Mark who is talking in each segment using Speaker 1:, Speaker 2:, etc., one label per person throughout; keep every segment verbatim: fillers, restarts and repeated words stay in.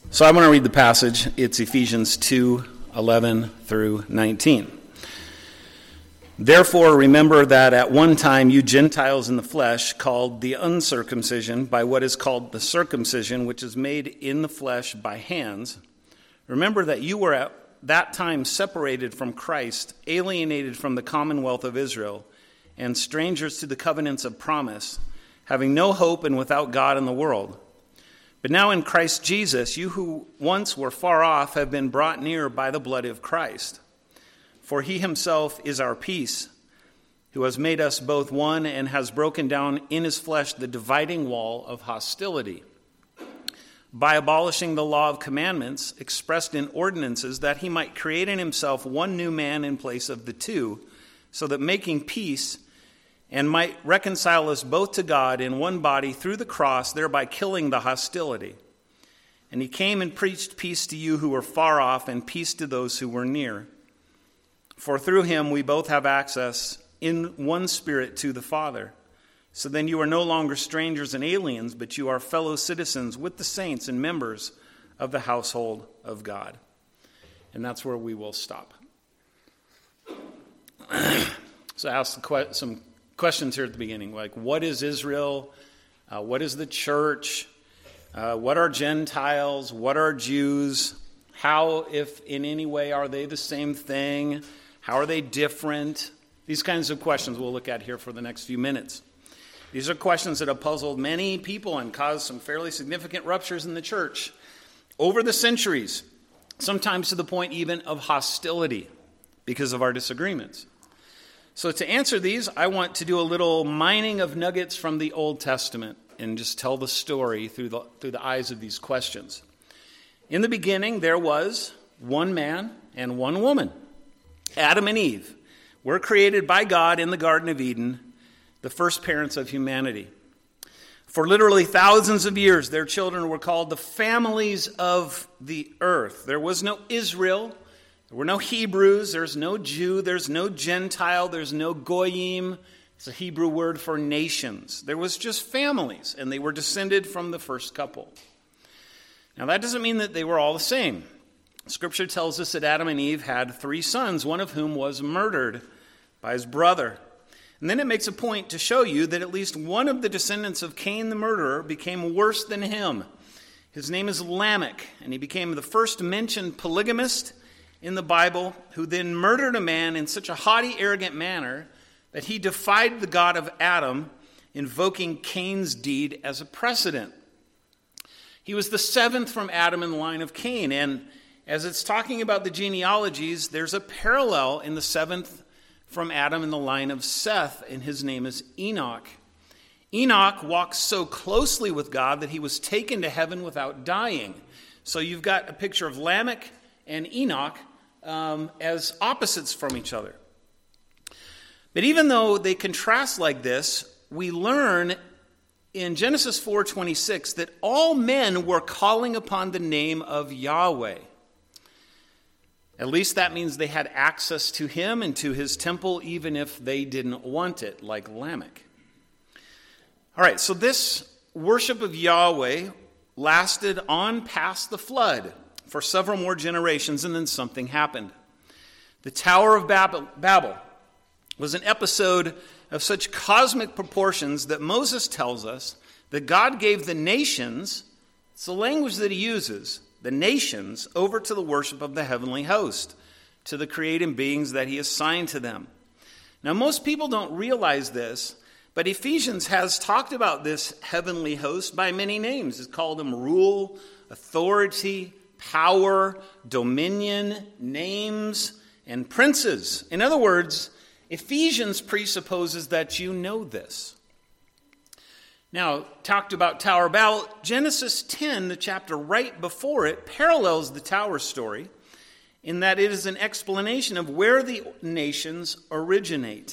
Speaker 1: So I want to read the passage. It's Ephesians two, eleven through nineteen. Therefore, remember that at one time you Gentiles in the flesh, called the uncircumcision by what is called the circumcision, which is made in the flesh by hands. Remember that you were at that time separated from Christ, alienated from the commonwealth of Israel, and strangers to the covenants of promise, having no hope and without God in the world. But now in Christ Jesus, you who once were far off have been brought near by the blood of Christ. For he himself is our peace, who has made us both one and has broken down in his flesh the dividing wall of hostility, by abolishing the law of commandments expressed in ordinances, that he might create in himself one new man in place of the two, so that making peace and might reconcile us both to God in one body through the cross, thereby killing the hostility. And he came and preached peace to you who were far off, and peace to those who were near. For through him we both have access in one Spirit to the Father. So then you are no longer strangers and aliens, but you are fellow citizens with the saints and members of the household of God. And that's where we will stop. So I asked some questions here at the beginning, like what is Israel? Uh, what is the church? Uh, what are Gentiles? What are Jews? How, if in any way, are they the same thing? How are they different? These kinds of questions we'll look at here for the next few minutes. These are questions that have puzzled many people and caused some fairly significant ruptures in the church over the centuries, sometimes to the point even of hostility because of our disagreements. So to answer these, I want to do a little mining of nuggets from the Old Testament and just tell the story through the, through the eyes of these questions. In the beginning, there was one man and one woman, Adam and Eve. Were created by God in the Garden of Eden, the first parents of humanity. For literally thousands of years, their children were called the families of the earth. There was no Israel. There were no Hebrews, there's no Jew, there's no Gentile, there's no Goyim. It's a Hebrew word for nations. There was just families, and they were descended from the first couple. Now that doesn't mean that they were all the same. Scripture tells us that Adam and Eve had three sons, one of whom was murdered by his brother. And then it makes a point to show you that at least one of the descendants of Cain the murderer became worse than him. His name is Lamech, and he became the first mentioned polygamist in the Bible, who then murdered a man in such a haughty, arrogant manner that he defied the God of Adam, invoking Cain's deed as a precedent. He was the seventh from Adam in the line of Cain, and as it's talking about the genealogies, there's a parallel in the seventh from Adam in the line of Seth, and his name is Enoch. Enoch walked so closely with God that he was taken to heaven without dying. So you've got a picture of Lamech and Enoch Um, as opposites from each other. But even though they contrast like this, we learn in Genesis four twenty-six that all men were calling upon the name of Yahweh. At least that means they had access to him and to his temple, even if they didn't want it, like Lamech. All right, so this worship of Yahweh lasted on past the flood for several more generations, and then something happened. The Tower of Babel was an episode of such cosmic proportions that Moses tells us that God gave the nations, it's the language that he uses, the nations over to the worship of the heavenly host, to the created beings that he assigned to them. Now, most people don't realize this, but Ephesians has talked about this heavenly host by many names. It's called them rule, authority, power, dominion, names, and princes. In other words, Ephesians presupposes that you know this. Now, talked about Tower of Babel, Genesis ten, the chapter right before it, parallels the tower story in that it is an explanation of where the nations originate.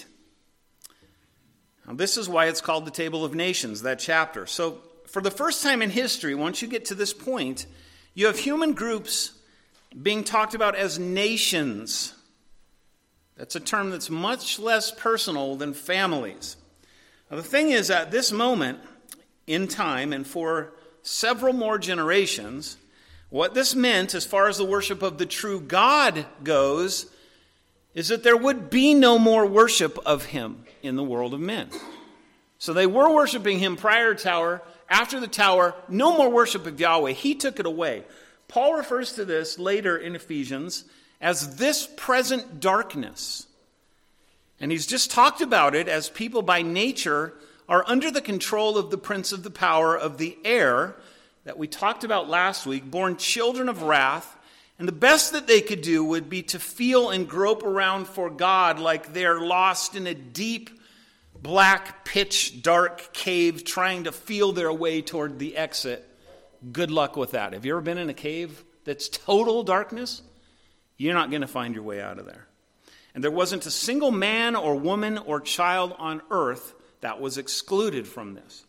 Speaker 1: Now, this is why it's called the Table of Nations, that chapter. So, for the first time in history, once you get to this point, you have human groups being talked about as nations. That's a term that's much less personal than families. Now, the thing is, at this moment in time and for several more generations, What this meant, as far as the worship of the true God goes, is that there would be no more worship of him in the world of men. So they were worshiping him prior to the tower. After the tower, no more worship of Yahweh. He took it away. Paul refers to this later in Ephesians as this present darkness. And he's just talked about it as people by nature are under the control of the prince of the power of the air that we talked about last week, born children of wrath. And the best that they could do would be to feel and grope around for God like they're lost in a deep, black, pitch dark cave trying to feel their way toward the exit. Good luck with that. Have you ever been in a cave that's total darkness? You're not going to find your way out of there. And there wasn't a single man or woman or child on earth that was excluded from this.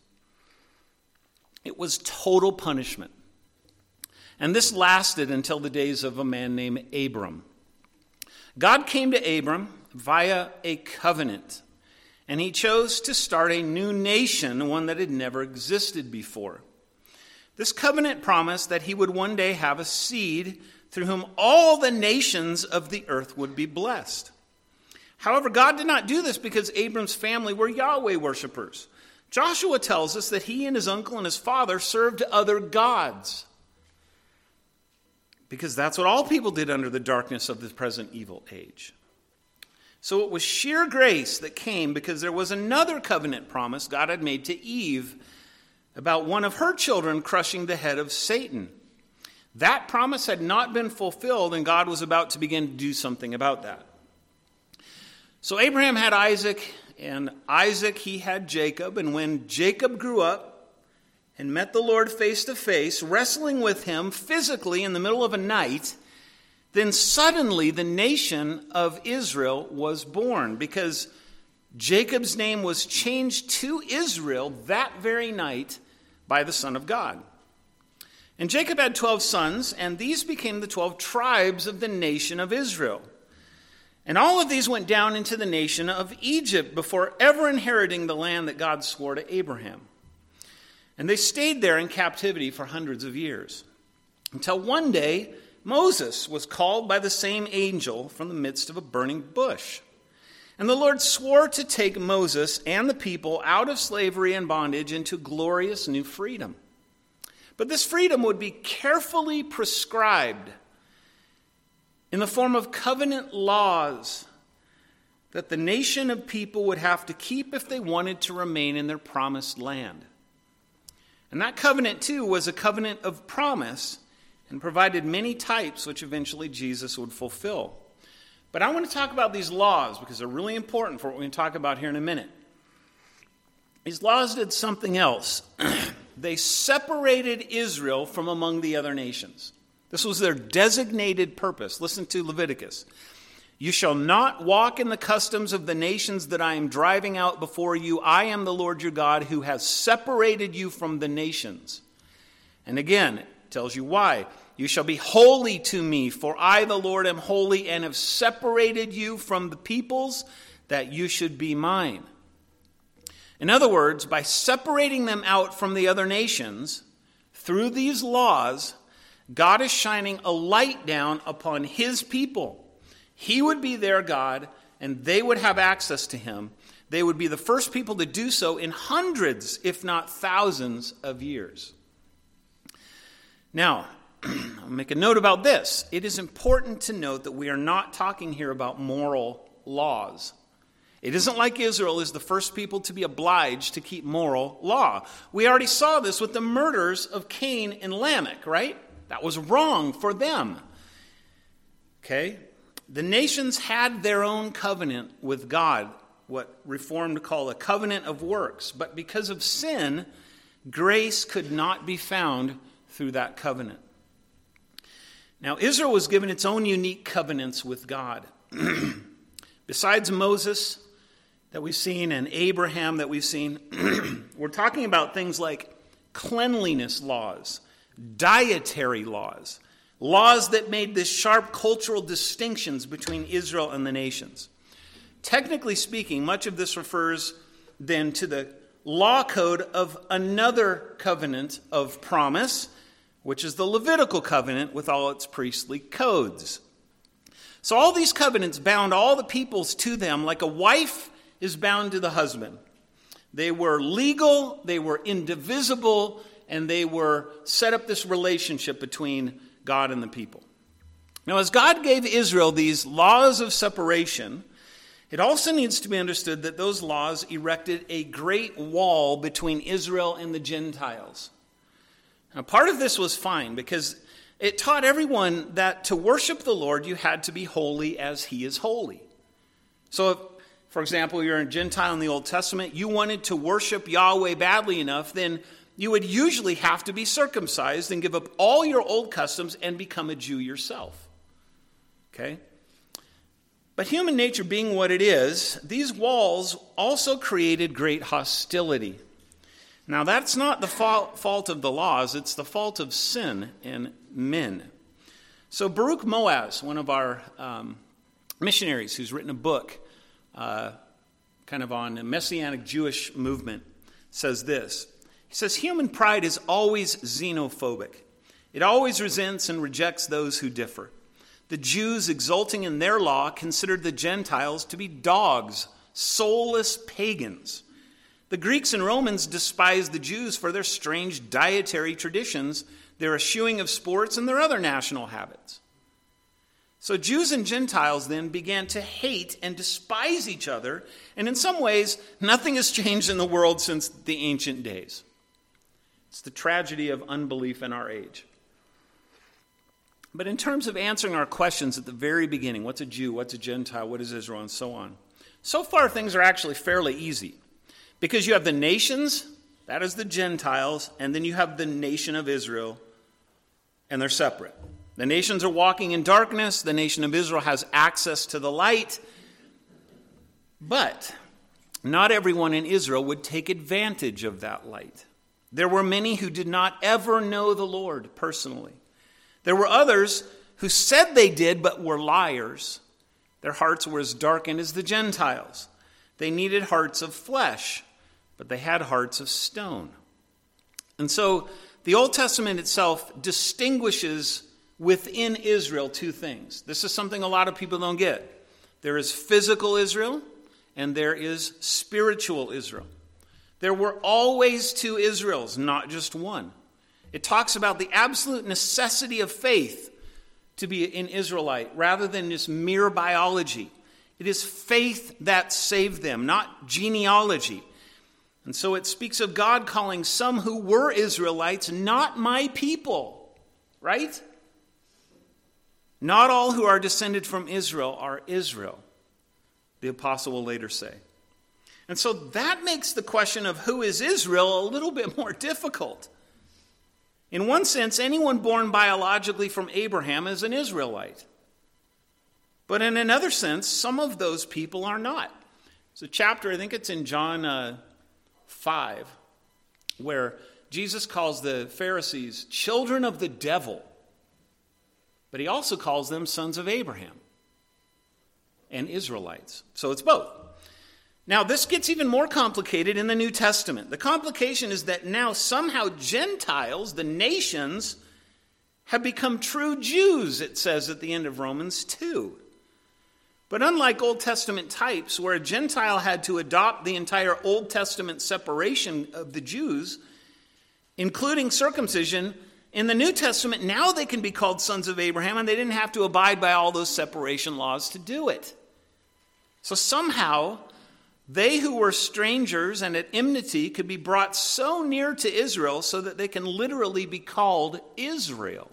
Speaker 1: It was total punishment. And this lasted until the days of a man named Abram. God came to Abram via a covenant. And he chose to start a new nation, one that had never existed before. This covenant promised that he would one day have a seed through whom all the nations of the earth would be blessed. However, God did not do this because Abram's family were Yahweh worshipers. Joshua tells us that he and his uncle and his father served other gods. Because that's what all people did under the darkness of the present evil age. So it was sheer grace that came because there was another covenant promise God had made to Eve about one of her children crushing the head of Satan. That promise had not been fulfilled, and God was about to begin to do something about that. So Abraham had Isaac, and Isaac, he had Jacob. And when Jacob grew up and met the Lord face to face, wrestling with him physically in the middle of a night, then suddenly the nation of Israel was born, because Jacob's name was changed to Israel that very night by the Son of God. And Jacob had twelve sons, and these became the twelve tribes of the nation of Israel. And all of these went down into the nation of Egypt before ever inheriting the land that God swore to Abraham. And they stayed there in captivity for hundreds of years, until one day Moses was called by the same angel from the midst of a burning bush. And the Lord swore to take Moses and the people out of slavery and bondage into glorious new freedom. But this freedom would be carefully prescribed in the form of covenant laws that the nation of people would have to keep if they wanted to remain in their promised land. And that covenant, too, was a covenant of promise and provided many types which eventually Jesus would fulfill. But I want to talk about these laws because they're really important for what we're going to talk about here in a minute. These laws did something else. They separated Israel from among the other nations. This was their designated purpose. Listen to Leviticus. You shall not walk in the customs of the nations that I am driving out before you. I am the Lord your God who has separated you from the nations. And again, it tells you why. You shall be holy to me, for I, the Lord, am holy and have separated you from the peoples that you should be mine. In other words, by separating them out from the other nations, through these laws, God is shining a light down upon his people. He would be their God, and they would have access to him. They would be the first people to do so in hundreds, if not thousands, of years. Now, I'll make a note about this. It is important to note that we are not talking here about moral laws. It isn't like Israel is the first people to be obliged to keep moral law. We already saw this with the murders of Cain and Lamech, right? That was wrong for them. Okay? The nations had their own covenant with God, what Reformed call a covenant of works. But because of sin, grace could not be found through that covenant. Now, Israel was given its own unique covenants with God. Besides Moses that we've seen and Abraham that we've seen, we're talking about things like cleanliness laws, dietary laws, laws that made this sharp cultural distinctions between Israel and the nations. Technically speaking, much of this refers then to the law code of another covenant of promise, which is the Levitical covenant with all its priestly codes. So all these covenants bound all the peoples to them like a wife is bound to the husband. They were legal, they were indivisible, and they were set up this relationship between God and the people. Now, as God gave Israel these laws of separation, it also needs to be understood that those laws erected a great wall between Israel and the Gentiles. Now, part of this was fine because it taught everyone that to worship the Lord, you had to be holy as he is holy. So, if, for example, you're a Gentile in the Old Testament, you wanted to worship Yahweh badly enough, then you would usually have to be circumcised and give up all your old customs and become a Jew yourself. Okay? But human nature being what it is, these walls also created great hostility. Now, that's not the fault of the laws, it's the fault of sin in men. So Baruch Moaz, one of our um, missionaries who's written a book uh, kind of on a Messianic Jewish movement, says this. He says, human pride is always xenophobic. It always resents and rejects those who differ. The Jews, exulting in their law, considered the Gentiles to be dogs, soulless pagans. The Greeks and Romans despised the Jews for their strange dietary traditions, their eschewing of sports, and their other national habits. So Jews and Gentiles then began to hate and despise each other, and in some ways, nothing has changed in the world since the ancient days. It's the tragedy of unbelief in our age. But in terms of answering our questions at the very beginning, what's a Jew, what's a Gentile, what is Israel, and so on, so far things are actually fairly easy. Because you have the nations, that is the Gentiles, and then you have the nation of Israel, and they're separate. The nations are walking in darkness, the nation of Israel has access to the light, but not everyone in Israel would take advantage of that light. There were many who did not ever know the Lord personally. There were others who said they did, but were liars. Their hearts were as darkened as the Gentiles. They needed hearts of flesh, but they had hearts of stone. And so the Old Testament itself distinguishes within Israel two things. This is something a lot of people don't get. There is physical Israel, and there is spiritual Israel. There were always two Israels, not just one. It talks about the absolute necessity of faith to be an Israelite rather than just mere biology. It is faith that saved them, not genealogy. And so it speaks of God calling some who were Israelites not my people, right? Not all who are descended from Israel are Israel, the apostle will later say. And so that makes the question of who is Israel a little bit more difficult. In one sense, anyone born biologically from Abraham is an Israelite. But in another sense, some of those people are not. There's a chapter, I think it's in John uh, five, where Jesus calls the Pharisees children of the devil. But he also calls them sons of Abraham and Israelites. So it's both. Now, this gets even more complicated in the New Testament. The complication is that now somehow Gentiles, the nations, have become true Jews, it says at the end of Romans two. But unlike Old Testament types, where a Gentile had to adopt the entire Old Testament separation of the Jews, including circumcision, in the New Testament, now they can be called sons of Abraham, and they didn't have to abide by all those separation laws to do it. So somehow, they who were strangers and at enmity could be brought so near to Israel so that they can literally be called Israel.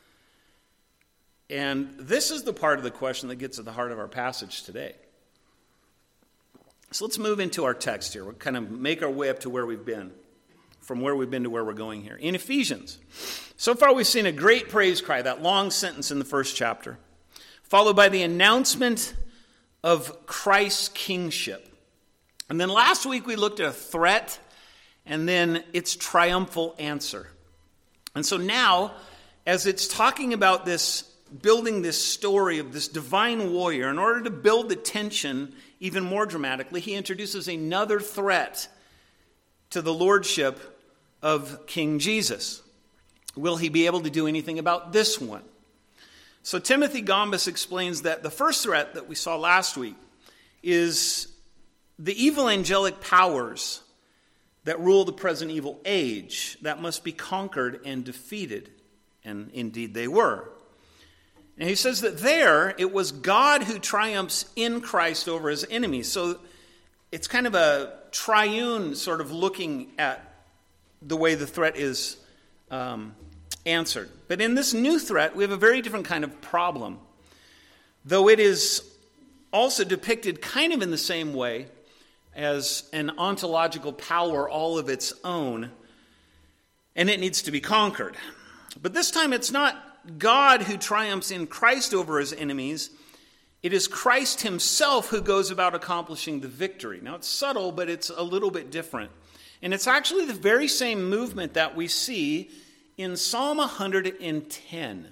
Speaker 1: And this is the part of the question that gets at the heart of our passage today. So let's move into our text here. We'll kind of make our way up to where we've been, from where we've been to where we're going here. In Ephesians, so far we've seen a great praise cry, that long sentence in the first chapter, followed by the announcement of Christ's kingship. And then last week we looked at a threat and then its triumphal answer. And so now, as it's talking about this, building this story of this divine warrior, in order to build the tension even more dramatically, he introduces another threat to the lordship of King Jesus. will he be able to do anything about this one? So Timothy Gombis explains that the first threat that we saw last week is the evil angelic powers that rule the present evil age that must be conquered and defeated. And indeed they were. And he says that there it was God who triumphs in Christ over his enemies. So it's kind of a triune sort of looking at the way the threat is um, answered. But in this new threat, we have a very different kind of problem. Though it is also depicted kind of in the same way as an ontological power all of its own, and it needs to be conquered. But this time it's not God who triumphs in Christ over his enemies. It is Christ himself who goes about accomplishing the victory. Now it's subtle, but it's a little bit different. And it's actually the very same movement that we see in Psalm one hundred ten,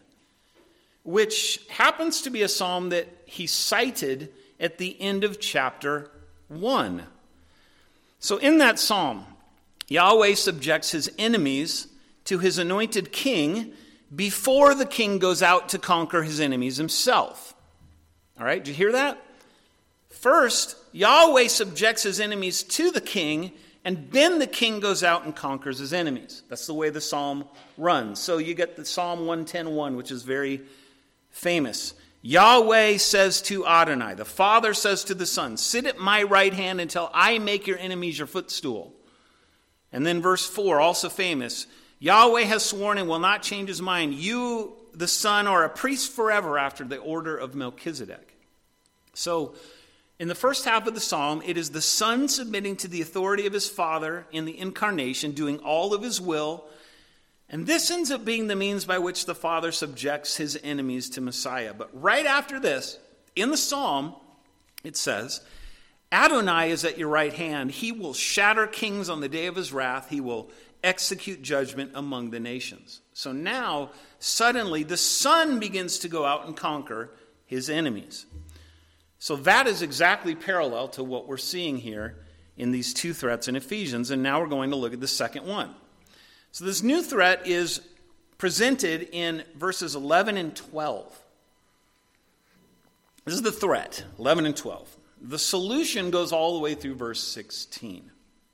Speaker 1: which happens to be a psalm that he cited at the end of chapter one. So in that psalm, Yahweh subjects his enemies to his anointed king before the king goes out to conquer his enemies himself. All right, did you hear that? First, Yahweh subjects his enemies to the king, and then the king goes out and conquers his enemies. That's the way the psalm runs. So you get the Psalm one ten one, which is very famous. Yahweh says to Adonai, the Father says to the Son, sit at my right hand until I make your enemies your footstool. And then verse four, also famous, Yahweh has sworn and will not change his mind. You, the Son, are a priest forever after the order of Melchizedek. So in the first half of the psalm, it is the Son submitting to the authority of his Father in the incarnation, doing all of his will. And this ends up being the means by which the Father subjects his enemies to Messiah. But right after this, in the psalm, it says, Adonai is at your right hand. He will shatter kings on the day of his wrath. He will execute judgment among the nations. So now, suddenly, the Son begins to go out and conquer his enemies. So that is exactly parallel to what we're seeing here in these two threats in Ephesians. And now we're going to look at the second one. So this new threat is presented in verses eleven and twelve. This is the threat, eleven and twelve. The solution goes all the way through verse sixteen.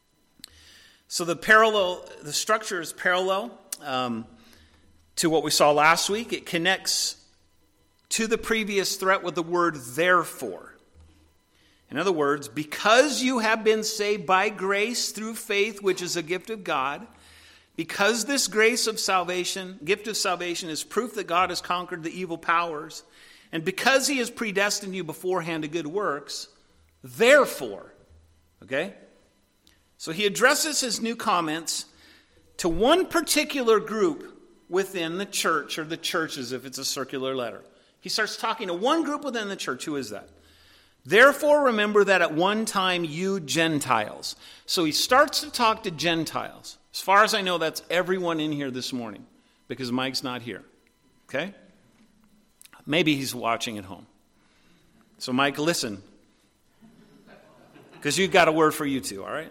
Speaker 1: So the parallel, the structure is parallel um, to what we saw last week. It connects to the previous threat with the word therefore. In other words, because you have been saved by grace through faith, which is a gift of God, because this grace of salvation, gift of salvation, is proof that God has conquered the evil powers, and because he has predestined you beforehand to good works, therefore, okay? So he addresses his new comments to one particular group within the church, or the churches if it's a circular letter. He starts talking to one group within the church. Who is that? Therefore, remember that at one time you Gentiles. So he starts to talk to Gentiles. As far as I know, that's everyone in here this morning, because Mike's not here. Okay? Maybe he's watching at home. So Mike, listen. Because you've got a word for you too, all right?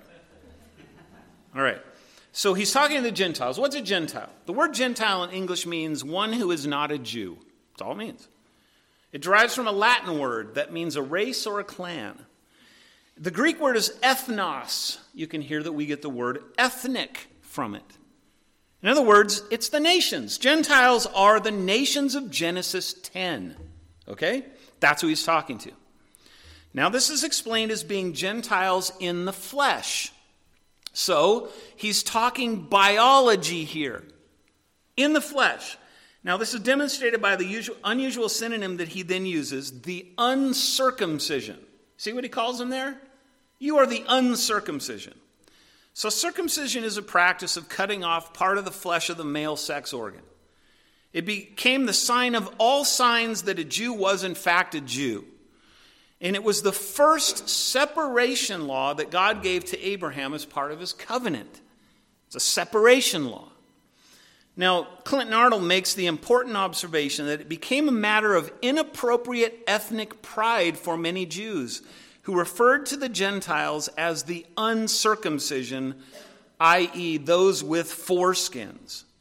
Speaker 1: All right. So he's talking to the Gentiles. What's a Gentile? The word Gentile in English means one who is not a Jew. That's all it means. It derives from a Latin word that means a race or a clan. The Greek word is ethnos. You can hear that we get the word ethnic from it. In other words, it's the nations. Gentiles are the nations of Genesis ten. Okay? That's who he's talking to. Now, this is explained as being Gentiles in the flesh. So, he's talking biology here. In the flesh. Now, this is demonstrated by the usual, unusual synonym that he then uses, the uncircumcision. See what he calls them there? You are the uncircumcision. So circumcision is a practice of cutting off part of the flesh of the male sex organ. It became the sign of all signs that a Jew was in fact a Jew. And it was the first separation law that God gave to Abraham as part of his covenant. It's a separation law. Now, Clinton Arnold makes the important observation that it became a matter of inappropriate ethnic pride for many Jews who referred to the Gentiles as the uncircumcision, that is those with foreskins.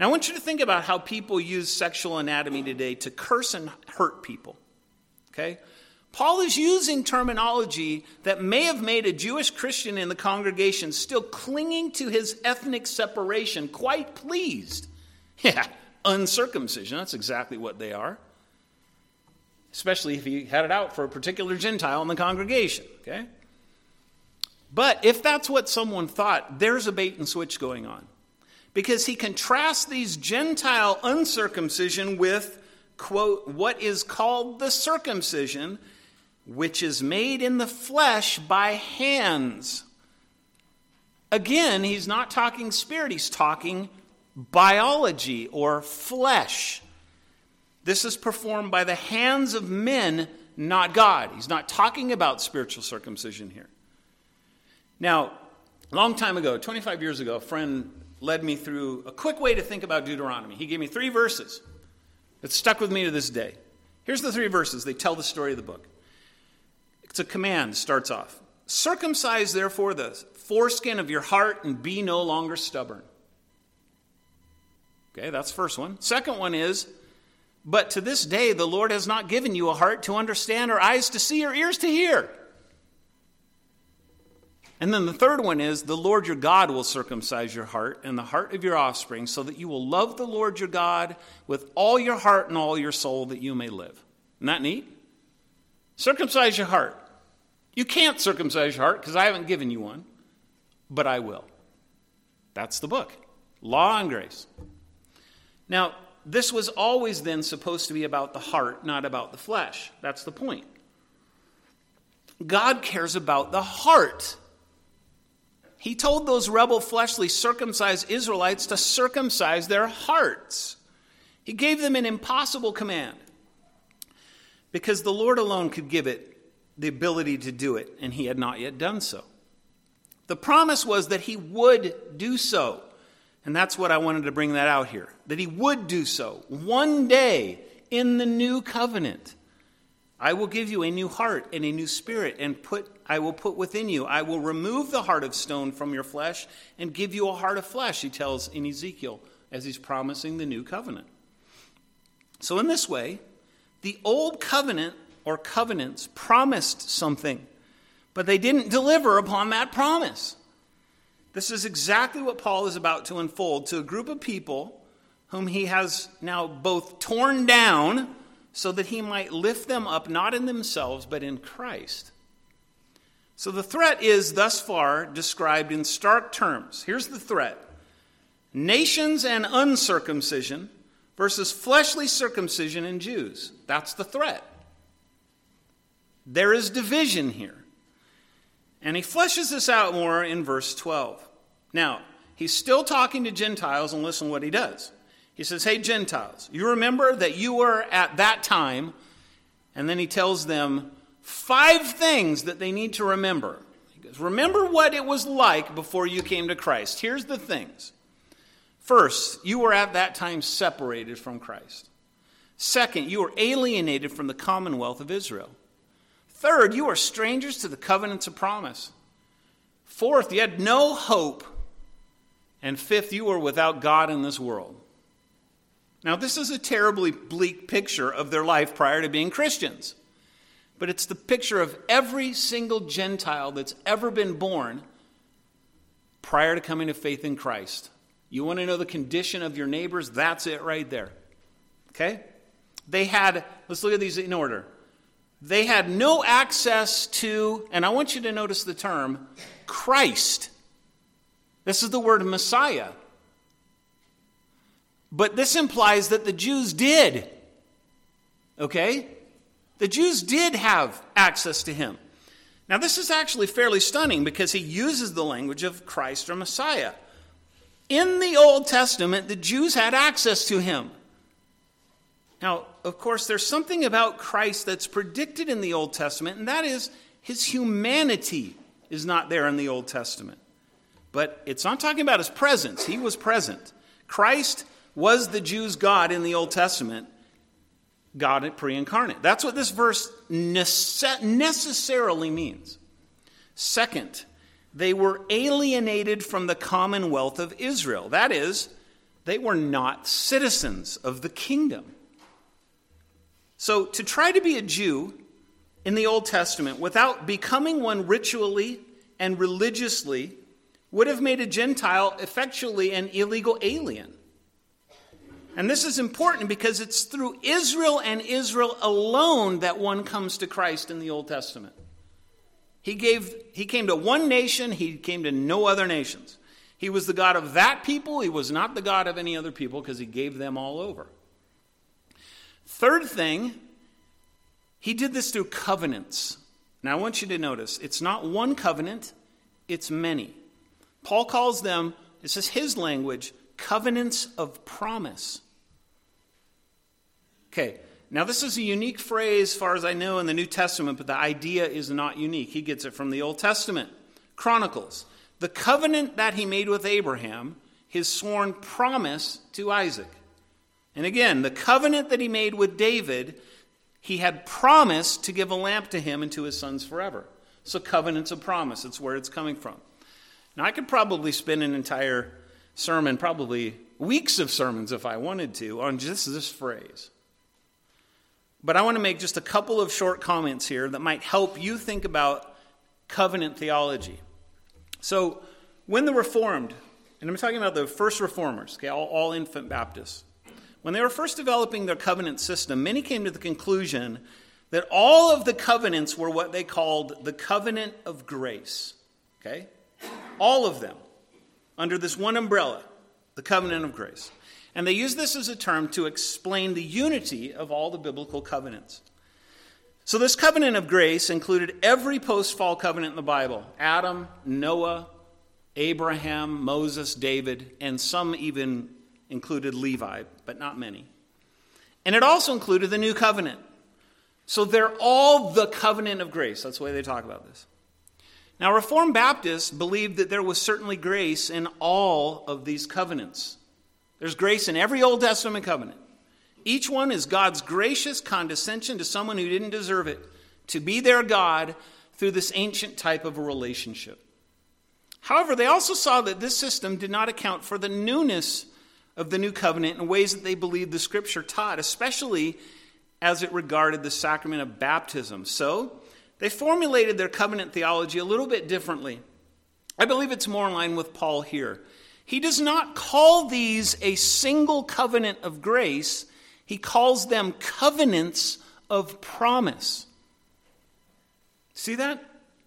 Speaker 1: Now, I want you to think about how people use sexual anatomy today to curse and hurt people. Okay? Paul is using terminology that may have made a Jewish Christian in the congregation still clinging to his ethnic separation quite pleased. Yeah, uncircumcision, that's exactly what they are. Especially if he had it out for a particular Gentile in the congregation. Okay? But if that's what someone thought, there's a bait and switch going on. Because he contrasts these Gentile uncircumcision with, quote, what is called the circumcision, which is made in the flesh by hands. Again, he's not talking spirit, he's talking biology or flesh. This is performed by the hands of men, not God. He's not talking about spiritual circumcision here. Now, a long time ago, twenty-five years ago, a friend led me through a quick way to think about Deuteronomy. He gave me three verses that stuck with me to this day. Here's the three verses. They tell the story of the book. It's a command, starts off. Circumcise, therefore, the foreskin of your heart and be no longer stubborn. Okay, that's the first one. Second one is, but to this day the Lord has not given you a heart to understand or eyes to see or ears to hear. And then the third one is, the Lord your God will circumcise your heart and the heart of your offspring so that you will love the Lord your God with all your heart and all your soul that you may live. Isn't that neat? Circumcise your heart. You can't circumcise your heart because I haven't given you one, but I will. That's the book. Law and grace. Now, this was always then supposed to be about the heart, not about the flesh. That's the point. God cares about the heart. He told those rebel, fleshly, circumcised Israelites to circumcise their hearts. He gave them an impossible command because the Lord alone could give it the ability to do it, and he had not yet done so. The promise was that he would do so, and that's what I wanted to bring that out here, that he would do so one day in the new covenant. I will give you a new heart and a new spirit, and put I will put within you. I will remove the heart of stone from your flesh and give you a heart of flesh, he tells in Ezekiel, as he's promising the new covenant. So in this way, the old covenant or covenants promised something, but they didn't deliver upon that promise. This is exactly what Paul is about to unfold to a group of people whom he has now both torn down so that he might lift them up, not in themselves, but in Christ. So the threat is thus far described in stark terms. Here's the threat. Nations and uncircumcision versus fleshly circumcision and Jews. That's the threat. There is division here. And he fleshes this out more in verse twelve. Now, he's still talking to Gentiles, and listen what he does. He says, hey, Gentiles, you remember that you were at that time, and then he tells them five things that they need to remember. He goes, remember what it was like before you came to Christ. Here's the things. First, you were at that time separated from Christ. Second, you were alienated from the commonwealth of Israel. Third, you are strangers to the covenants of promise. Fourth, you had no hope. And fifth, you were without God in this world. Now, this is a terribly bleak picture of their life prior to being Christians. But it's the picture of every single Gentile that's ever been born prior to coming to faith in Christ. You want to know the condition of your neighbors? That's it right there. Okay? They had, let's look at these in order. They had no access to, and I want you to notice the term, Christ. This is the word Messiah. But this implies that the Jews did. Okay? The Jews did have access to him. Now, this is actually fairly stunning because he uses the language of Christ or Messiah. In the Old Testament, the Jews had access to him. Now, of course, there's something about Christ that's predicted in the Old Testament, and that is his humanity is not there in the Old Testament. But it's not talking about his presence. He was present. Christ was the Jews' God in the Old Testament, God pre-incarnate. That's what this verse necessarily means. Second, they were alienated from the commonwealth of Israel. That is, They were not citizens of the kingdom. So to try to be a Jew in the Old Testament without becoming one ritually and religiously would have made a Gentile effectually an illegal alien. And this is important because it's through Israel and Israel alone that one comes to Christ in the Old Testament. He gave, he came to one nation, he came to no other nations. He was the God of that people, he was not the God of any other people because he gave them all over. Third thing, he did this through covenants. Now I want you to notice, it's not one covenant, it's many. Paul calls them, this is his language, covenants of promise. Okay, now this is a unique phrase as far as I know in the New Testament, but the idea is not unique. He gets it from the Old Testament. Chronicles, the covenant that he made with Abraham, his sworn promise to Isaac. And again, the covenant that he made with David, he had promised to give a lamp to him and to his sons forever. So covenants of promise, it's where it's coming from. Now I could probably spend an entire sermon, probably weeks of sermons if I wanted to, on just this phrase. But I want to make just a couple of short comments here that might help you think about covenant theology. So when the Reformed, and I'm talking about the first Reformers, okay, all, all infant Baptists, when they were first developing their covenant system, many came to the conclusion that all of the covenants were what they called the covenant of grace. Okay? All of them under this one umbrella, the covenant of grace. And they use this as a term to explain the unity of all the biblical covenants. So this covenant of grace included every post-fall covenant in the Bible. Adam, Noah, Abraham, Moses, David, and some even included Levi, but not many. And it also included the new covenant. So they're all the covenant of grace. That's the way they talk about this. Now, Reformed Baptists believed that there was certainly grace in all of these covenants. There's grace in every Old Testament covenant. Each one is God's gracious condescension to someone who didn't deserve it, to be their God through this ancient type of a relationship. However, they also saw that this system did not account for the newness of the new covenant in ways that they believed the Scripture taught, especially as it regarded the sacrament of baptism. So they formulated their covenant theology a little bit differently. I believe it's more in line with Paul here. He does not call these a single covenant of grace. He calls them covenants of promise. See that?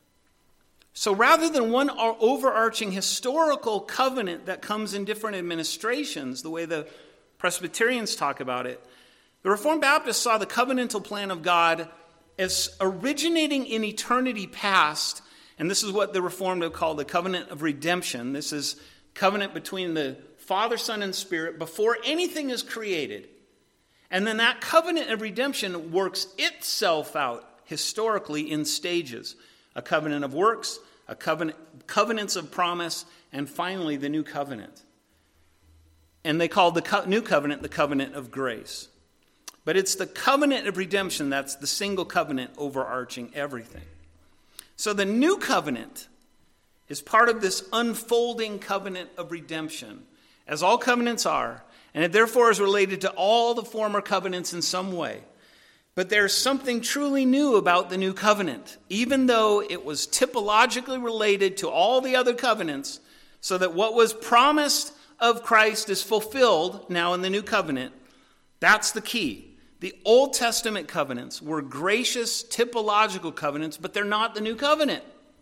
Speaker 1: So rather than one overarching historical covenant that comes in different administrations, the way the Presbyterians talk about it, the Reformed Baptists saw the covenantal plan of God as originating in eternity past, and this is what the Reformed have called the covenant of redemption. This is covenant between the Father, Son, and Spirit before anything is created. And then that covenant of redemption works itself out historically in stages. A covenant of works, a covenant, covenants of promise, and finally the new covenant. And they called the co- new covenant the covenant of grace. But it's the covenant of redemption that's the single covenant overarching everything. So the new covenant is part of this unfolding covenant of redemption, as all covenants are, and it therefore is related to all the former covenants in some way. But there's something truly new about the new covenant, even though it was typologically related to all the other covenants, so that what was promised of Christ is fulfilled now in the new covenant. That's the key. The Old Testament covenants were gracious, typological covenants, but they're not the new covenant.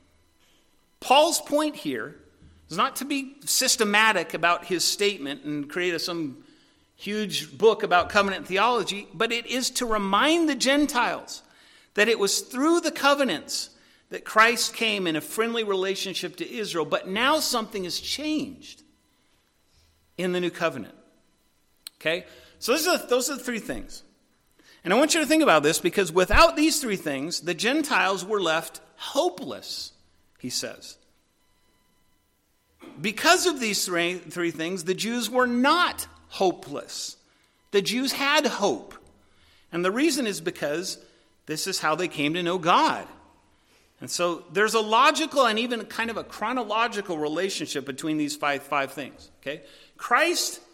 Speaker 1: Paul's point here is not to be systematic about his statement and create a, some huge book about covenant theology, but it is to remind the Gentiles that it was through the covenants that Christ came in a friendly relationship to Israel, but now something has changed in the new covenant. Okay? So those are, those are the three things. And I want you to think about this, because without these three things, the Gentiles were left hopeless, he says. Because of these three, three things, the Jews were not hopeless. The Jews had hope. And the reason is because this is how they came to know God. And so there's a logical and even kind of a chronological relationship between these five, five things. Okay? Christ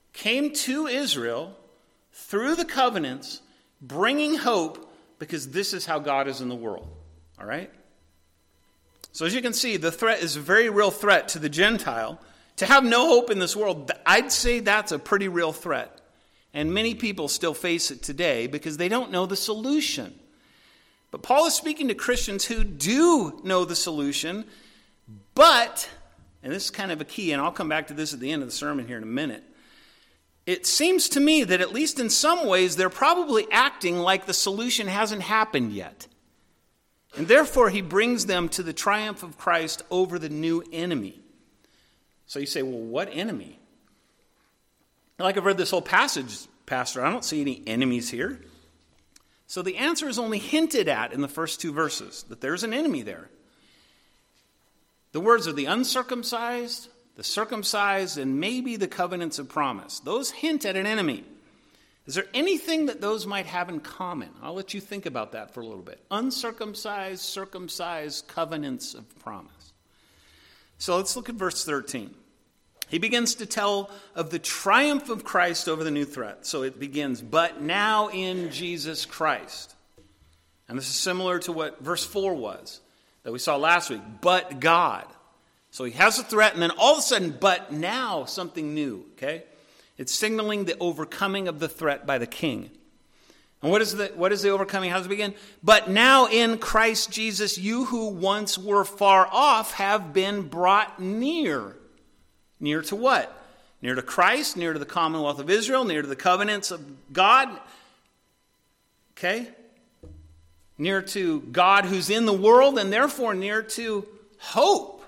Speaker 1: came to Israel through the covenants, bringing hope, because this is how God is in the world. All right? So as you can see, the threat is a very real threat to the Gentile. To have no hope in this world, I'd say that's a pretty real threat. And many people still face it today because they don't know the solution. But Paul is speaking to Christians who do know the solution, but, and this is kind of a key, and I'll come back to this at the end of the sermon here in a minute, it seems to me that at least in some ways they're probably acting like the solution hasn't happened yet. And therefore he brings them to the triumph of Christ over the new enemy. So you say, well, what enemy? Like I've read this whole passage, Pastor, I don't see any enemies here. So the answer is only hinted at in the first two verses, that there's an enemy there. The words are the uncircumcised, the circumcised, and maybe the covenants of promise. Those hint at an enemy. Is there anything that those might have in common? I'll let you think about that for a little bit. Uncircumcised, circumcised, covenants of promise. So let's look at verse thirteen. He begins to tell of the triumph of Christ over the new threat. So it begins, but now in Jesus Christ. And this is similar to what verse four was that we saw last week. But God. So he has a threat, and then all of a sudden, but now something new. Okay? It's signaling the overcoming of the threat by the king. And what is the, what is the overcoming? How does it begin? But now in Christ Jesus, you who once were far off have been brought near. Near to what? Near to Christ, near to the commonwealth of Israel, near to the covenants of God. Okay? Near to God who's in the world, and therefore near to hope.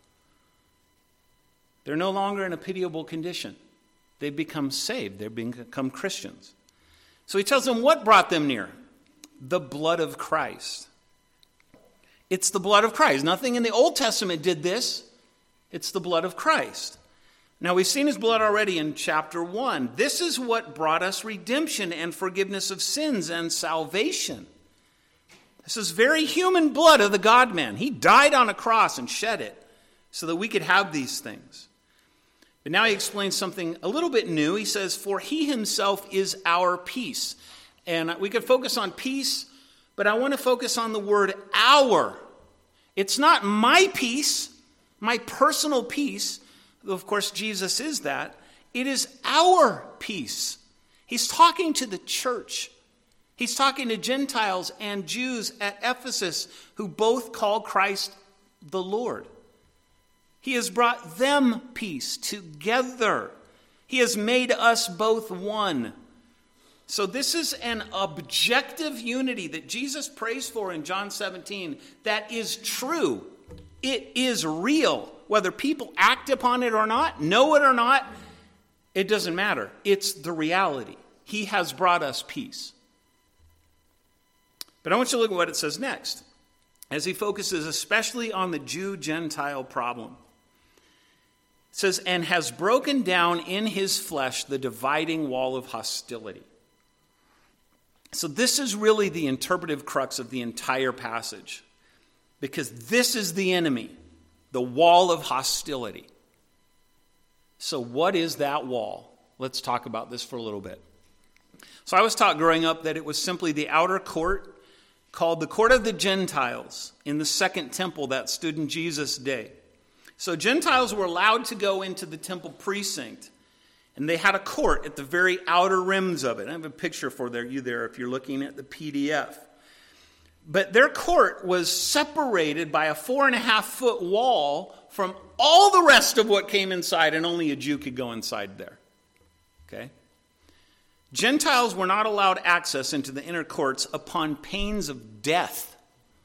Speaker 1: They're no longer in a pitiable condition. They've become saved. They've become Christians. So he tells them what brought them near. The blood of Christ. It's the blood of Christ. Nothing in the Old Testament did this. It's the blood of Christ. Now, we've seen his blood already in chapter one. This is what brought us redemption and forgiveness of sins and salvation. This is very human blood of the God-man. He died on a cross and shed it so that we could have these things. But now he explains something a little bit new. He says, for he himself is our peace. And we could focus on peace, but I want to focus on the word our. It's not my peace, my personal peace. Of course, Jesus is that. It is our peace. He's talking to the church. He's talking to Gentiles and Jews at Ephesus who both call Christ the Lord. He has brought them peace together. He has made us both one. So this is an objective unity that Jesus prays for in John seventeen that is true. It is real. Whether people act upon it or not, know it or not, it doesn't matter. It's the reality. He has brought us peace. But I want you to look at what it says next, as he focuses especially on the Jew-Gentile problem. It says, and has broken down in his flesh the dividing wall of hostility. So this is really the interpretive crux of the entire passage, because this is the enemy. The wall of hostility. So what is that wall? Let's talk about this for a little bit. So I was taught growing up that it was simply the outer court called the court of the Gentiles in the second temple that stood in Jesus' day. So Gentiles were allowed to go into the temple precinct, and they had a court at the very outer rims of it. I have a picture for you there if you're looking at the P D F. But their court was separated by a four and a half foot wall from all the rest of what came inside, and only a Jew could go inside there. Okay? Gentiles were not allowed access into the inner courts upon pains of death.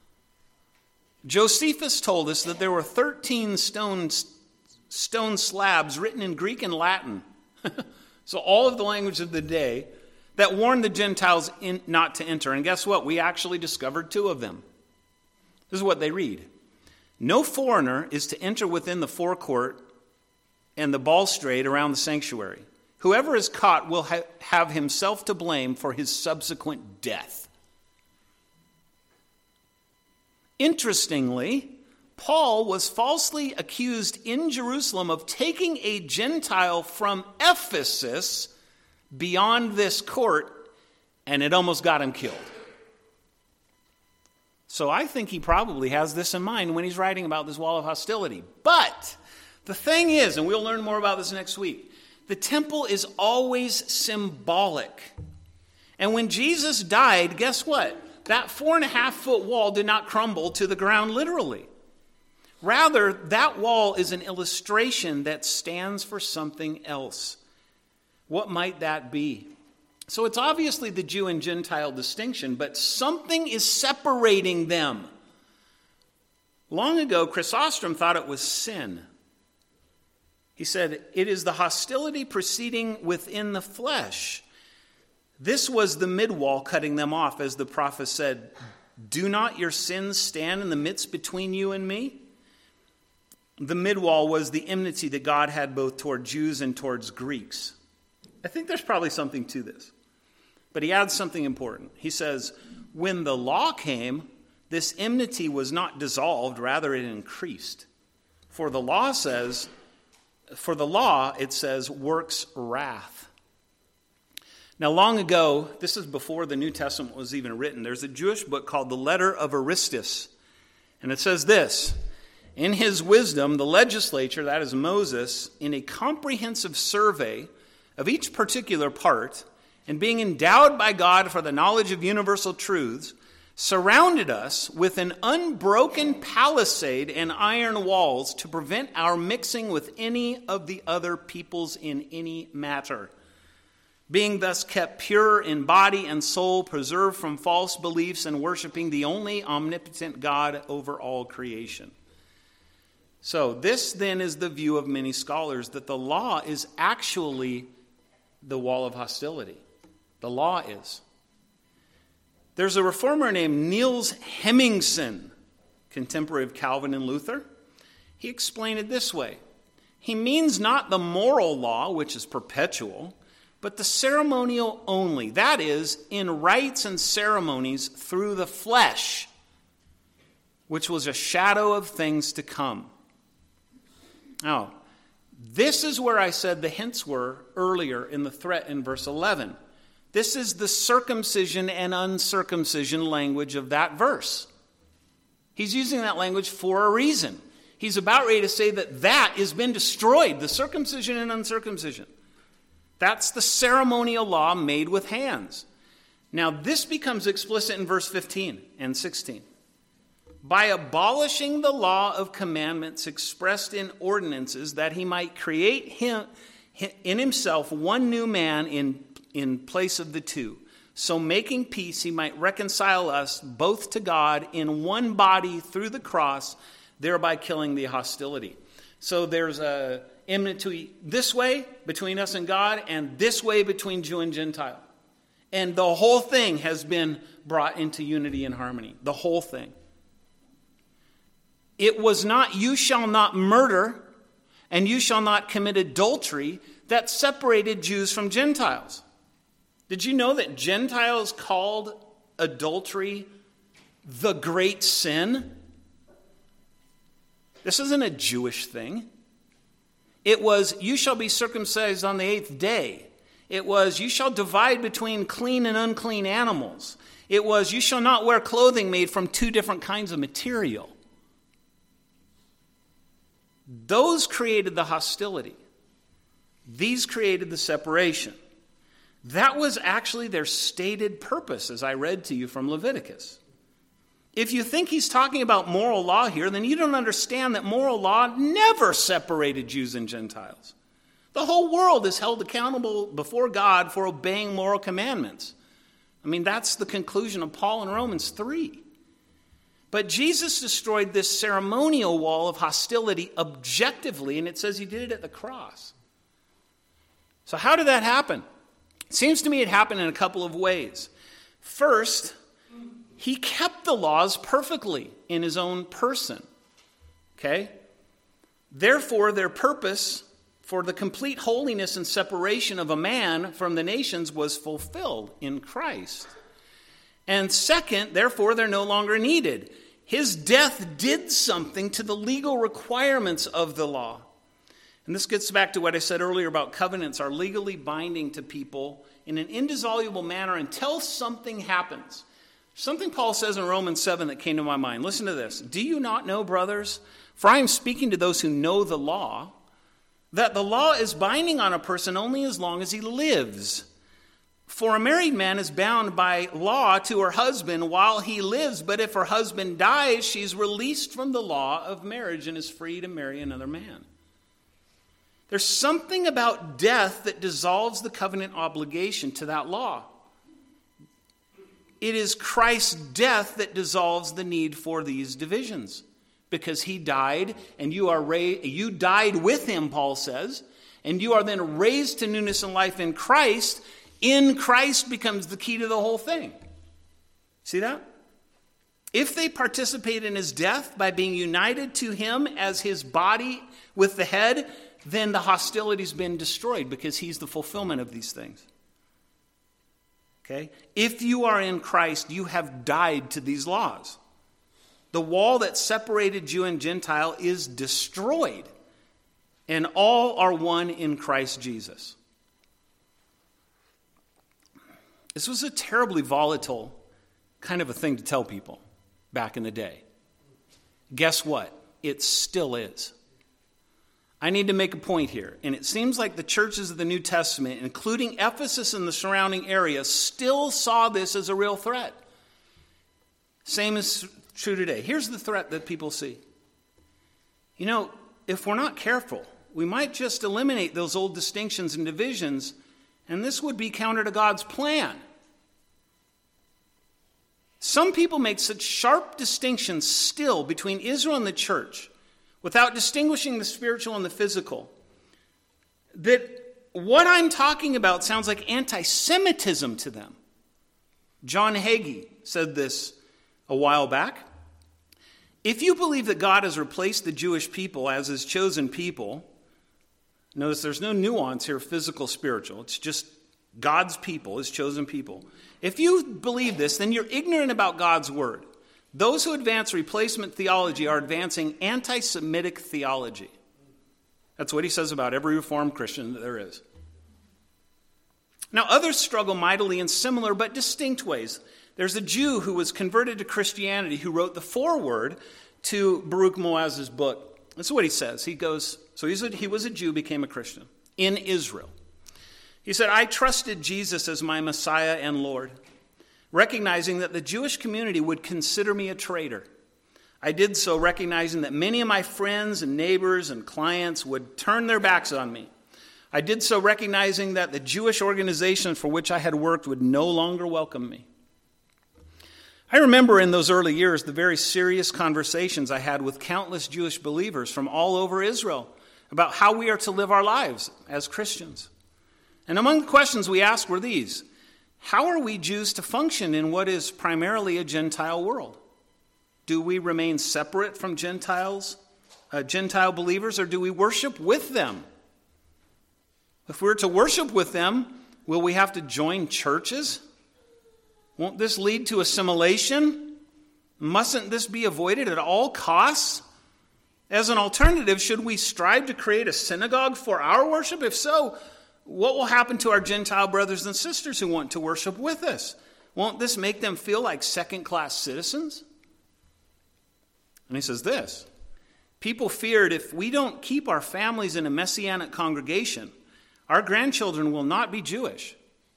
Speaker 1: Josephus told us that there were thirteen stone, stone slabs written in Greek and Latin. So all of the language of the day that warned the Gentiles in, not to enter. And guess what? We actually discovered two of them. This is what they read. No foreigner is to enter within the forecourt and the balustrade around the sanctuary. Whoever is caught will ha- have himself to blame for his subsequent death. Interestingly, Paul was falsely accused in Jerusalem of taking a Gentile from Ephesus beyond this court, and it almost got him killed. So I think he probably has this in mind when he's writing about this wall of hostility. But the thing is, and we'll learn more about this next week, the temple is always symbolic. And when Jesus died, guess what? That four and a half foot wall did not crumble to the ground literally. Rather, that wall is an illustration that stands for something else. What might that be? So it's obviously the Jew and Gentile distinction, but something is separating them. Long ago, Chrysostom thought it was sin. He said, it is the hostility proceeding within the flesh. This was the midwall cutting them off, as the prophet said, do not your sins stand in the midst between you and me? The midwall was the enmity that God had both toward Jews and towards Greeks. I think there's probably something to this. But he adds something important. He says, when the law came, this enmity was not dissolved, rather it increased. For the law says, for the law, it says, works wrath. Now, long ago, this is before the New Testament was even written, there's a Jewish book called the Letter of Aristus. And it says this, in his wisdom, the legislature, that is Moses, in a comprehensive survey of each particular part, and being endowed by God for the knowledge of universal truths, surrounded us with an unbroken palisade and iron walls to prevent our mixing with any of the other peoples in any matter. Being thus kept pure in body and soul, preserved from false beliefs, and worshiping the only omnipotent God over all creation. So this then is the view of many scholars, that the law is actually the wall of hostility. The law is. There's a reformer named Niels Hemmingsen, contemporary of Calvin and Luther. He explained it this way. He means not the moral law, which is perpetual, but the ceremonial only. That is, in rites and ceremonies through the flesh, which was a shadow of things to come. Now, this is where I said the hints were earlier in the threat in verse eleven. This is the circumcision and uncircumcision language of that verse. He's using that language for a reason. He's about ready to say that that has been destroyed, the circumcision and uncircumcision. That's the ceremonial law made with hands. Now, this becomes explicit in verse fifteen and sixteen. By abolishing the law of commandments expressed in ordinances, that he might create him in himself one new man in, in place of the two. So making peace, he might reconcile us both to God in one body through the cross, thereby killing the hostility. So there's a enmity this way between us and God, and this way between Jew and Gentile. And the whole thing has been brought into unity and harmony. The whole thing. It was not, you shall not murder, and you shall not commit adultery, that separated Jews from Gentiles. Did you know that Gentiles called adultery the great sin? This isn't a Jewish thing. It was, you shall be circumcised on the eighth day. It was, you shall divide between clean and unclean animals. It was, you shall not wear clothing made from two different kinds of material. Those created the hostility. These created the separation. That was actually their stated purpose, as I read to you from Leviticus. If you think he's talking about moral law here, then you don't understand that moral law never separated Jews and Gentiles. The whole world is held accountable before God for obeying moral commandments. I mean, that's the conclusion of Paul in Romans three. But Jesus destroyed this ceremonial wall of hostility objectively, and it says he did it at the cross. So how did that happen? It seems to me it happened in a couple of ways. First, he kept the laws perfectly in his own person. Okay? Therefore, their purpose for the complete holiness and separation of a man from the nations was fulfilled in Christ. And second, therefore, they're no longer needed. His death did something to the legal requirements of the law. And this gets back to what I said earlier about covenants are legally binding to people in an indissoluble manner until something happens. Something Paul says in Romans seven that came to my mind. Listen to this. Do you not know, brothers, for I am speaking to those who know the law, that the law is binding on a person only as long as he lives. For a married man is bound by law to her husband while he lives, but if her husband dies, she's released from the law of marriage and is free to marry another man. There's something about death that dissolves the covenant obligation to that law. It is Christ's death that dissolves the need for these divisions. Because he died, and you are ra- you died with him, Paul says, and you are then raised to newness and life in Christ. In Christ becomes the key to the whole thing. See that? If they participate in his death by being united to him as his body with the head, then the hostility's been destroyed because he's the fulfillment of these things. Okay? If you are in Christ, you have died to these laws. The wall that separated Jew and Gentile is destroyed, and all are one in Christ Jesus. This was a terribly volatile kind of a thing to tell people back in the day. Guess what? It still is. I need to make a point here, and it seems like the churches of the New Testament, including Ephesus and the surrounding area, still saw this as a real threat. Same is true today. Here's the threat that people see. You know, if we're not careful, we might just eliminate those old distinctions and divisions, and this would be counter to God's plan. Some people make such sharp distinctions still between Israel and the church, without distinguishing the spiritual and the physical, that what I'm talking about sounds like anti-Semitism to them. John Hagee said this a while back. If you believe that God has replaced the Jewish people as his chosen people, notice there's no nuance here, physical, spiritual. It's just God's people, his chosen people. If you believe this, then you're ignorant about God's word. Those who advance replacement theology are advancing anti-Semitic theology. That's what he says about every Reformed Christian that there is. Now, others struggle mightily in similar but distinct ways. There's a Jew who was converted to Christianity who wrote the foreword to Baruch Moaz's book. This is what he says. He goes, so he's a, he was a Jew, became a Christian in Israel. He said, I trusted Jesus as my Messiah and Lord, recognizing that the Jewish community would consider me a traitor. I did so recognizing that many of my friends and neighbors and clients would turn their backs on me. I did so recognizing that the Jewish organization for which I had worked would no longer welcome me. I remember in those early years the very serious conversations I had with countless Jewish believers from all over Israel about how we are to live our lives as Christians. And among the questions we asked were these: how are we Jews to function in what is primarily a Gentile world? Do we remain separate from Gentiles, uh, Gentile believers, or do we worship with them? If we're to worship with them, will we have to join churches? Won't this lead to assimilation? Mustn't this be avoided at all costs? As an alternative, should we strive to create a synagogue for our worship? If so, what will happen to our Gentile brothers and sisters who want to worship with us? Won't this make them feel like second-class citizens? And he says this: people feared if we don't keep our families in a Messianic congregation, our grandchildren will not be Jewish.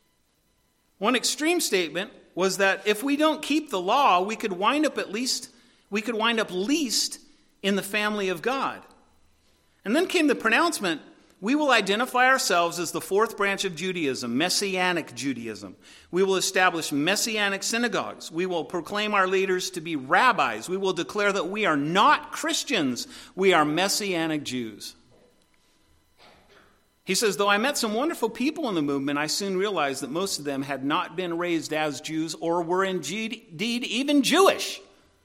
Speaker 1: One extreme statement was that if we don't keep the law, we could wind up at least we could wind up least in the family of God. And then came the pronouncement, we will identify ourselves as the fourth branch of Judaism, Messianic Judaism. We will establish Messianic synagogues. We will proclaim our leaders to be rabbis. We will declare that we are not Christians. We are Messianic Jews. He says, though I met some wonderful people in the movement, I soon realized that most of them had not been raised as Jews or were indeed even Jewish.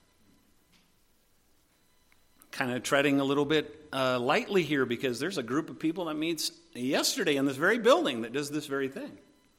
Speaker 1: Kind of treading a little bit uh, lightly here, because there's a group of people that meets yesterday in this very building that does this very thing.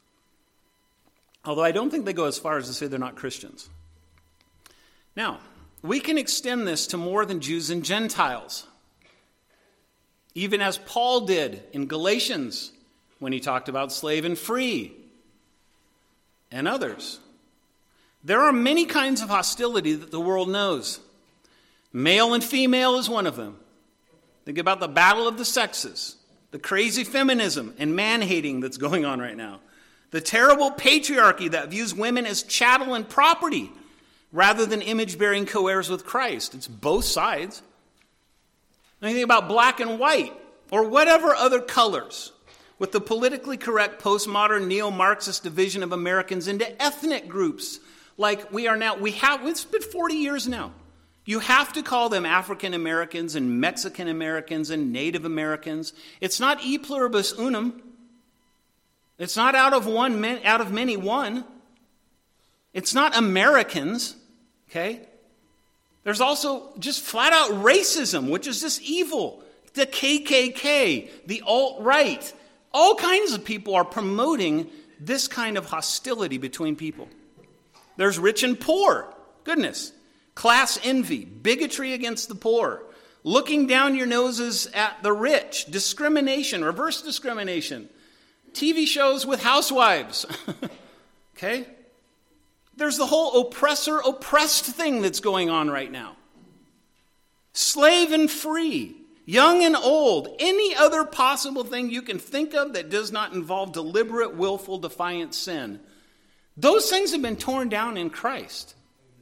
Speaker 1: Although I don't think they go as far as to say they're not Christians. Now, we can extend this to more than Jews and Gentiles. Even as Paul did in Galatians when he talked about slave and free and others. There are many kinds of hostility that the world knows. Male and female is one of them. Think about the battle of the sexes, the crazy feminism and man-hating that's going on right now, the terrible patriarchy that views women as chattel and property rather than image-bearing co-heirs with Christ. It's both sides. Anything about black and white or whatever other colors, with the politically correct postmodern neo-Marxist division of Americans into ethnic groups like we are now. We have, it's been forty years now. You have to call them African Americans and Mexican Americans and Native Americans. It's not e pluribus unum. It's not out of one, out of many one. It's not Americans, okay? There's also just flat out racism, which is just evil. The K K K, the alt-right. All kinds of people are promoting this kind of hostility between people. There's rich and poor. Goodness. Class envy, bigotry against the poor, looking down your noses at the rich, discrimination, reverse discrimination, T V shows with housewives. Okay? There's the whole oppressor-oppressed thing that's going on right now. Slave and free, young and old, any other possible thing you can think of that does not involve deliberate, willful, defiant sin. Those things have been torn down in Christ.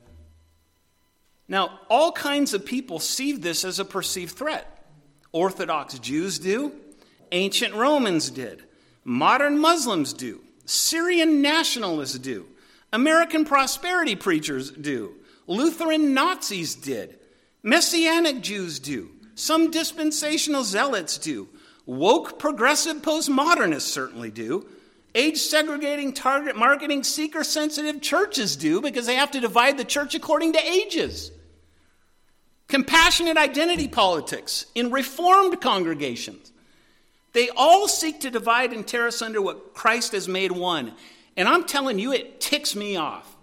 Speaker 1: Now, all kinds of people see this as a perceived threat. Orthodox Jews do. Ancient Romans did. Modern Muslims do. Syrian nationalists do. American prosperity preachers do. Lutheran Nazis did. Messianic Jews do. Some dispensational zealots do. Woke progressive postmodernists certainly do. Age-segregating, target marketing, seeker-sensitive churches do because they have to divide the church according to ages. Compassionate identity politics in Reformed congregations. They all seek to divide and tear asunder what Christ has made one. And I'm telling you, it ticks me off.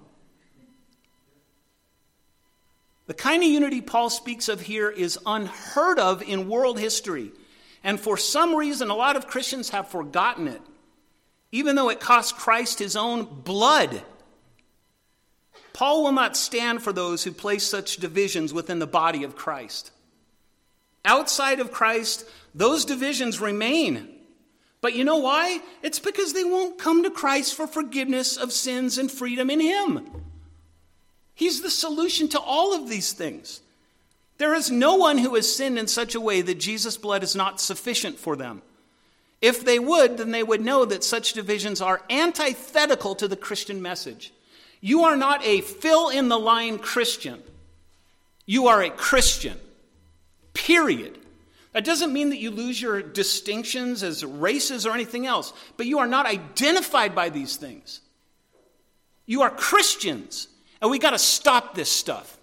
Speaker 1: The kind of unity Paul speaks of here is unheard of in world history. And for some reason, a lot of Christians have forgotten it, even though it cost Christ his own blood. Paul will not stand for those who place such divisions within the body of Christ. Outside of Christ, those divisions remain. But you know why? It's because they won't come to Christ for forgiveness of sins and freedom in him. He's the solution to all of these things. There is no one who has sinned in such a way that Jesus' blood is not sufficient for them. If they would, then they would know that such divisions are antithetical to the Christian message. You are not a fill-in-the-line Christian. You are a Christian, period. That doesn't mean that you lose your distinctions as races or anything else, but you are not identified by these things. You are Christians, and we got to stop this stuff.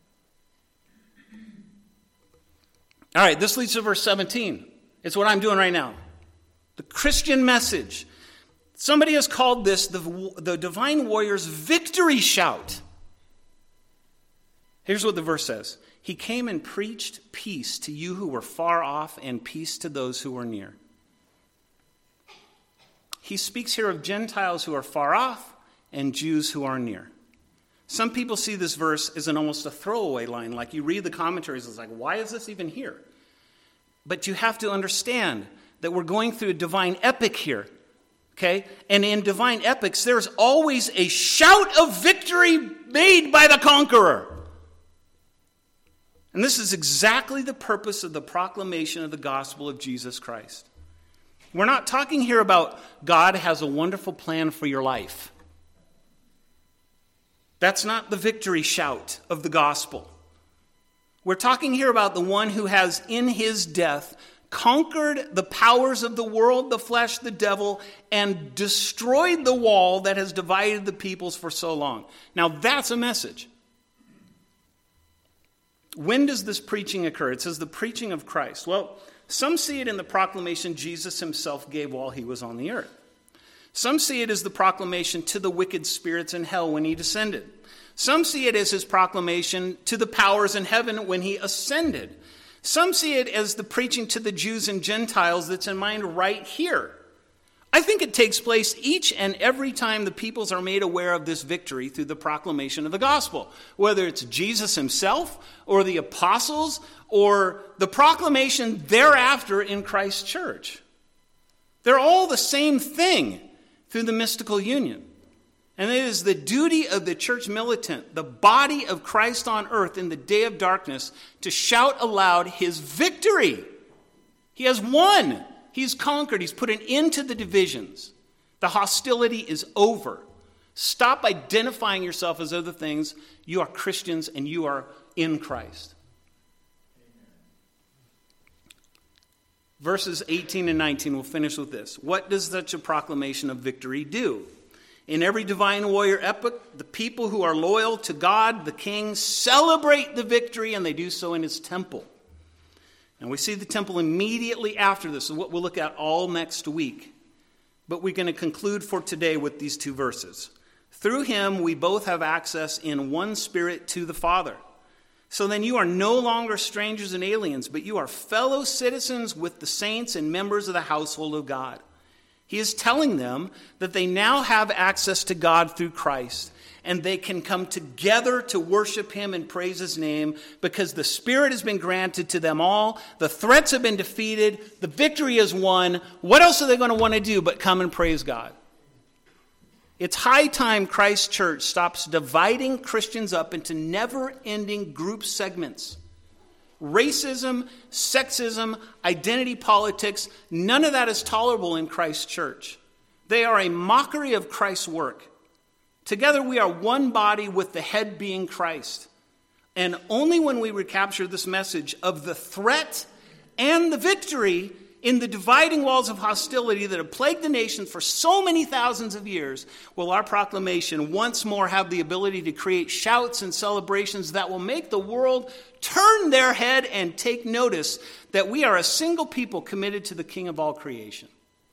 Speaker 1: All right, this leads to verse seventeen. It's what I'm doing right now. The Christian message. Somebody has called this the, the divine warrior's victory shout. Here's what the verse says. He came and preached peace to you who were far off and peace to those who were near. He speaks here of Gentiles who are far off and Jews who are near. Some people see this verse as an almost a throwaway line. Like you read the commentaries, it's like, why is this even here? But you have to understand that we're going through a divine epic here. Okay? And in divine epics, there's always a shout of victory made by the conqueror. And this is exactly the purpose of the proclamation of the gospel of Jesus Christ. We're not talking here about God has a wonderful plan for your life. That's not the victory shout of the gospel. We're talking here about the one who has in his death conquered the powers of the world, the flesh, the devil, and destroyed the wall that has divided the peoples for so long. Now that's a message. When does this preaching occur? It says the preaching of Christ. Well, some see it in the proclamation Jesus himself gave while he was on the earth. Some see it as the proclamation to the wicked spirits in hell when he descended. Some see it as his proclamation to the powers in heaven when he ascended. Some see it as the preaching to the Jews and Gentiles that's in mind right here. I think it takes place each and every time the peoples are made aware of this victory through the proclamation of the gospel, whether it's Jesus himself or the apostles or the proclamation thereafter in Christ's church. They're all the same thing through the mystical union. And it is the duty of the church militant, the body of Christ on earth in the day of darkness, to shout aloud his victory. He has won. He's conquered. He's put an end to the divisions. The hostility is over. Stop identifying yourself as other things. You are Christians and you are in Christ. Verses eighteen and nineteen, we'll finish with this. What does such a proclamation of victory do? In every divine warrior epoch, the people who are loyal to God, the King, celebrate the victory, and they do so in his temple. And we see the temple immediately after this, and what we'll look at all next week. But we're going to conclude for today with these two verses. Through him, we both have access in one spirit to the Father. So then you are no longer strangers and aliens, but you are fellow citizens with the saints and members of the household of God. He is telling them that they now have access to God through Christ, and they can come together to worship him and praise his name because the Spirit has been granted to them all. The threats have been defeated. The victory is won. What else are they going to want to do but come and praise God? It's high time Christ Church stops dividing Christians up into never-ending group segments. Racism, sexism, identity politics, none of that is tolerable in Christ's church. They are a mockery of Christ's work. Together we are one body with the head being Christ. And only when we recapture this message of the threat and the victory in the dividing walls of hostility that have plagued the nation for so many thousands of years, will our proclamation once more have the ability to create shouts and celebrations that will make the world turn their head and take notice that we are a single people committed to the King of all creation.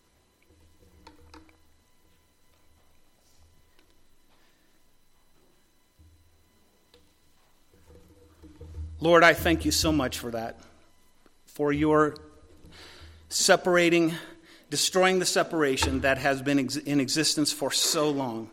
Speaker 1: Lord, I thank you so much for that, for your separating, destroying the separation that has been ex- in existence for so long.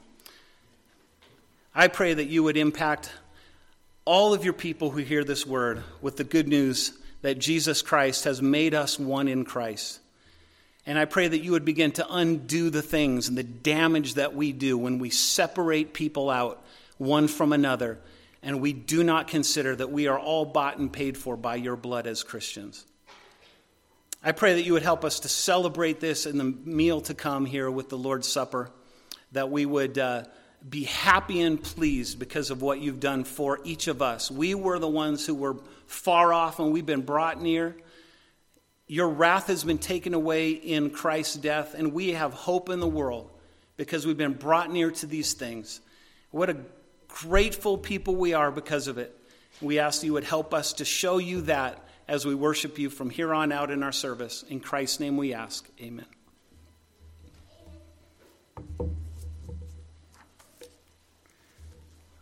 Speaker 1: I pray that you would impact all of your people who hear this word with the good news that Jesus Christ has made us one in Christ. And I pray that you would begin to undo the things and the damage that we do when we separate people out one from another, and we do not consider that we are all bought and paid for by your blood as Christians. I pray that you would help us to celebrate this in the meal to come here with the Lord's Supper, that we would uh, be happy and pleased because of what you've done for each of us. We were the ones who were far off and we've been brought near. Your wrath has been taken away in Christ's death, and we have hope in the world because we've been brought near to these things. What a grateful people we are because of it. We ask you would help us to show you that as we worship you from here on out in our service. In Christ's name we ask. Amen.